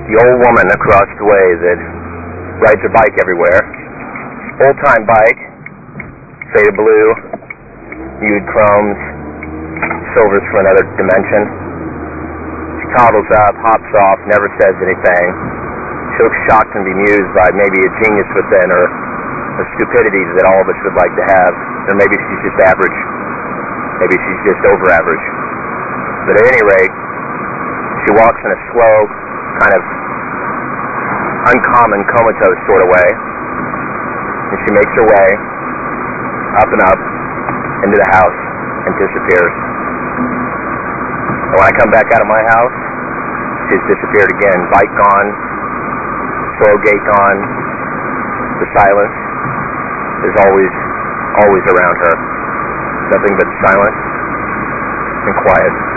The old woman across the way that rides her bike everywhere. Old-time bike, faded blue, nude chromes, silvers for another dimension. She toddles up, hops off, never says anything. She looks shocked and bemused by maybe a genius within her, a stupidity that all of us would like to have. Or maybe she's just average. Maybe she's just over average. But at any rate, she walks in a slow, kind of uncommon, comatose sort of way. And she makes her way up and up into the house and disappears. And when I come back out of my house, she's disappeared again. Bike gone, slow gait gone, the silence is always around her. Nothing but silence and quiet.